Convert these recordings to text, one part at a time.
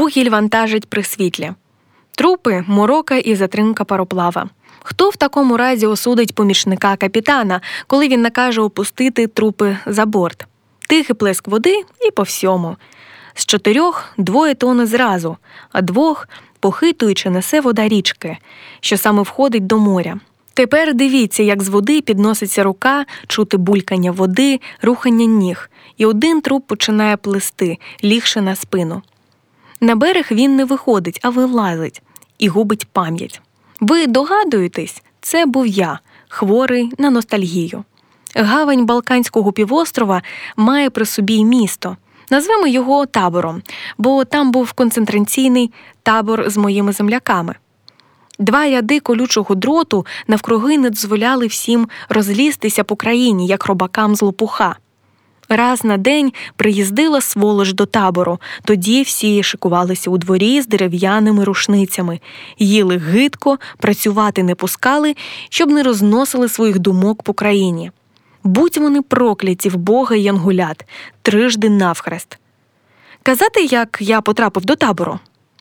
Вугіль вантажить при світлі. Трупи, морока і затримка пароплава. Хто в такому разі осудить помічника капітана, коли він накаже опустити трупи за борт? Тихий плеск води і по всьому. З 4 – 2 тони зразу, а 2 – похитуючи несе вода річки, що саме входить до моря. Тепер дивіться, як з води підноситься рука, чути булькання води, рухання ніг, і один труп починає плисти, лігши на спину. На берег він не виходить, а вилазить і губить пам'ять. Ви догадуєтесь, це був я, хворий на ностальгію. Гавань Балканського півострова має при собі й місто. Назвемо його табором, бо там був концентраційний табор з моїми земляками. 2 ряди колючого дроту навкруги не дозволяли всім розлізтися по країні, як робакам з лопуха. Раз на день приїздила сволоч до табору, тоді всі шикувалися у дворі з дерев'яними рушницями, їли гидко, працювати не пускали, щоб не розносили своїх думок по країні. Будь вони прокляті в Бога й янгулят, трижди навхрест. Казати, як я потрапив до табору?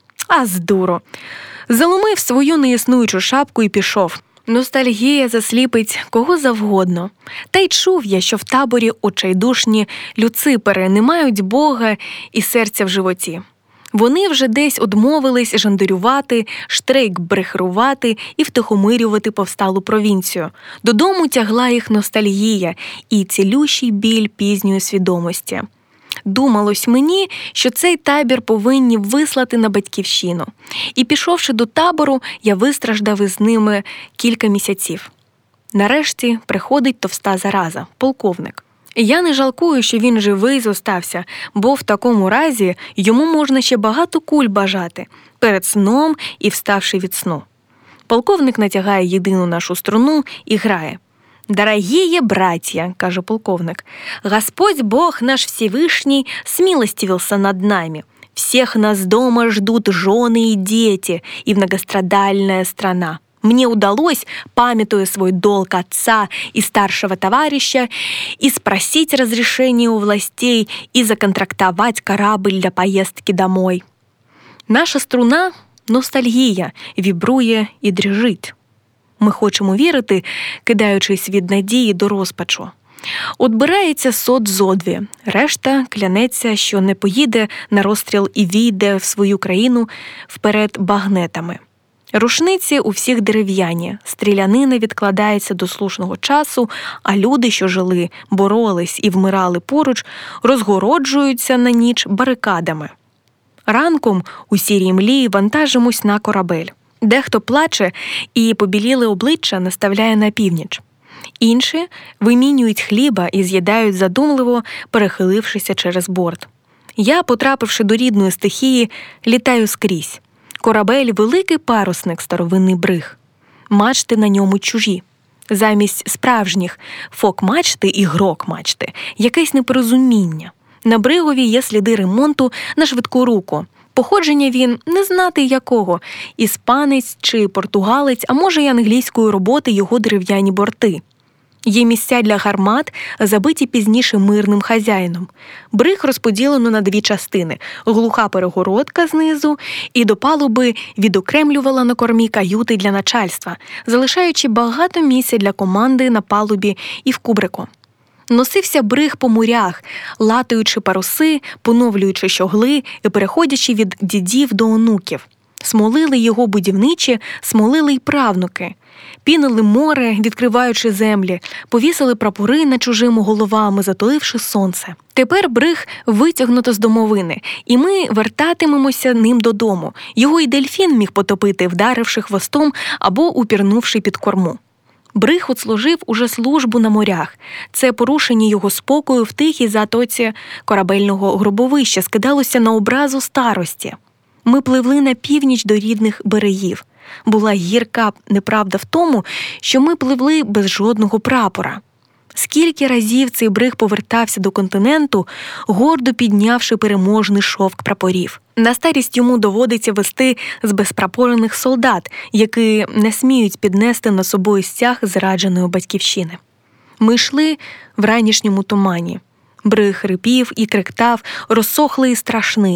А здуро! Заломив свою неіснуючу шапку і пішов. Ностальгія засліпить кого завгодно. Та й чув я, що в таборі очайдушні люципери не мають Бога і серця в животі. Вони вже десь одмовились жандарювати, штрейк-брехрувати і втихомирювати повсталу провінцію. Додому тягла їх ностальгія і цілющий біль пізньої свідомості. Думалось мені, що цей табір повинні вислати на батьківщину. І пішовши до табору, я вистраждав із ними кілька місяців. Нарешті приходить товста зараза – полковник. Я не жалкую, що він живий зостався, бо в такому разі йому можна ще багато куль бажати – перед сном і вставши від сну. Полковник натягає єдину нашу струну і грає. «Дорогие братья», – каже полковник, – «Господь Бог наш Всевышний смилостивился над нами. Всех нас дома ждут жены и дети, и многострадальная страна. Мне удалось, памятуя свой долг отца и старшего товарища, и спросить разрешение у властей, и законтрактовать корабль для поездки домой». Наша струна – ностальгія, вібрує і дрижить. Ми хочемо вірити, кидаючись від надії до розпачу. Отбирається сот зо 2, решта клянеться, що не поїде на розстріл і війде в свою країну вперед багнетами. Рушниці у всіх дерев'яні, стрілянина відкладається до слушного часу, а люди, що жили, боролись і вмирали поруч, розгороджуються на ніч барикадами. Ранком у сірій млі вантажимось на корабель. Дехто плаче і побіліле обличчя наставляє на північ. Інші вимінюють хліба і з'їдають задумливо, перехилившися через борт. Я, потрапивши до рідної стихії, літаю скрізь. Корабель – великий парусник, старовинний бриг. Мачти на ньому чужі. Замість справжніх фок-мачти і грок-мачти – якесь непорозуміння. На бригові є сліди ремонту на швидку руку. Походження він не знати якого – іспанець чи португалець, а може й англійської роботи його дерев'яні борти. Є місця для гармат, забиті пізніше мирним хазяїном. Бриг розподілено на 2 частини – глуха перегородка знизу і до палуби відокремлювала на кормі каюти для начальства, залишаючи багато місця для команди на палубі і в кубрику. Носився бриг по морях, латаючи паруси, поновлюючи щогли і переходячи від дідів до онуків. Смолили його будівничі, смолили й правнуки. Пінили море, відкриваючи землі, повісили прапори над чужими головами, затуливши сонце. Тепер бриг витягнуто з домовини, і ми вертатимемося ним додому. Його й дельфін міг потопити, вдаривши хвостом або упірнувши під корму. Бриг отслужив уже службу на морях. Це порушення його спокою в тихій затоці корабельного гробовища скидалося на образу старості. Ми пливли на північ до рідних берегів. Була гірка неправда в тому, що ми пливли без жодного прапора. Скільки разів цей бриг повертався до континенту, гордо піднявши переможний шовк прапорів. На старість йому доводиться вести з безпрапорених солдат, які не сміють піднести над собою стяг зрадженої батьківщини. Ми йшли в ранішньому тумані. Бриг хрипів і кректав, розсохлий і страшний.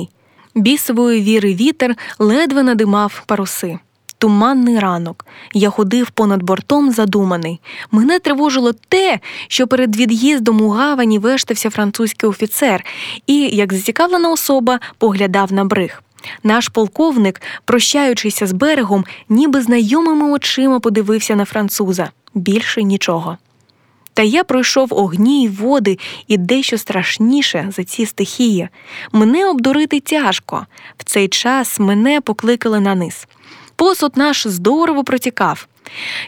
Бісової віри вітер ледве надимав паруси. Туманний ранок. Я ходив понад бортом задуманий. Мене тривожило те, що перед від'їздом у гавані вештався французький офіцер і, як зацікавлена особа, поглядав на бриг. Наш полковник, прощаючися з берегом, ніби знайомими очима подивився на француза. Більше нічого. Та я пройшов огні й води і дещо страшніше за ці стихії. Мене обдурити тяжко. В цей час мене покликали на низ. Посуд наш здорово протікав.